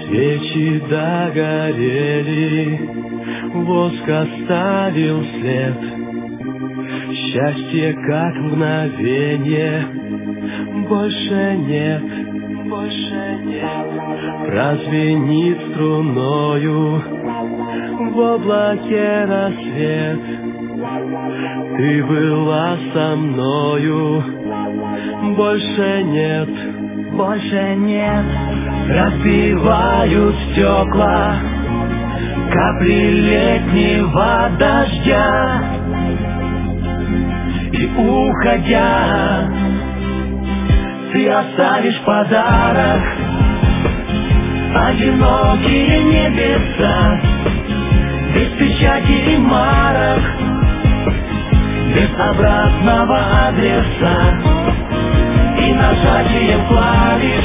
Свечи догорели, воск оставил след. Счастье как мгновенье, больше нет, больше нет. Прозвенит струною в облаке рассвет. Ты была со мною, больше нет, больше нет. Разбивают стекла капли летнего дождя, и уходя, ты оставишь подарок. Одинокие небеса, без печати и марок, без обратного адреса и нажатием клавиш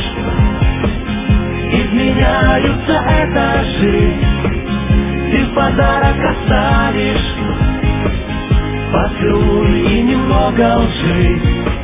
изменяются этажи. Ты в подарок оставишь поцелуй и немного лжи.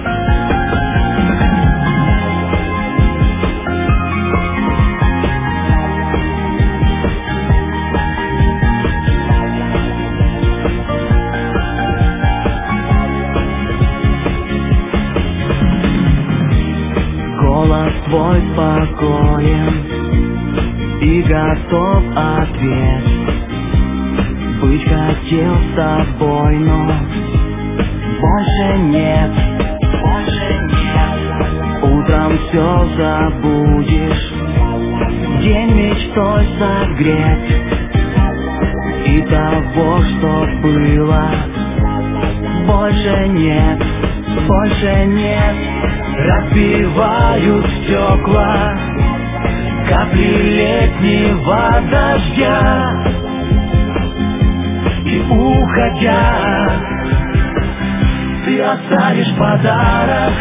Голос твой спокоен и готов ответ. Быть хотел с тобой, но больше нет, больше нет. Утром все забудешь, день мечтой согрет. И того, что было, больше нет, больше нет. Разбивают стекла капли летнего дождя, и уходя, ты оставишь подарок.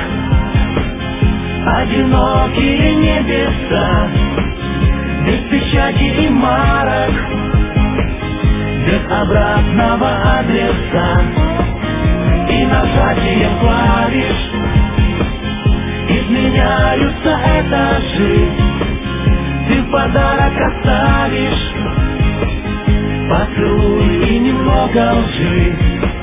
Одинокие небеса, без печати и марок, без обратного адреса и нажатием клавиш изменяются этажи. Ты в подарок оставишь поцелуй и немного лжи.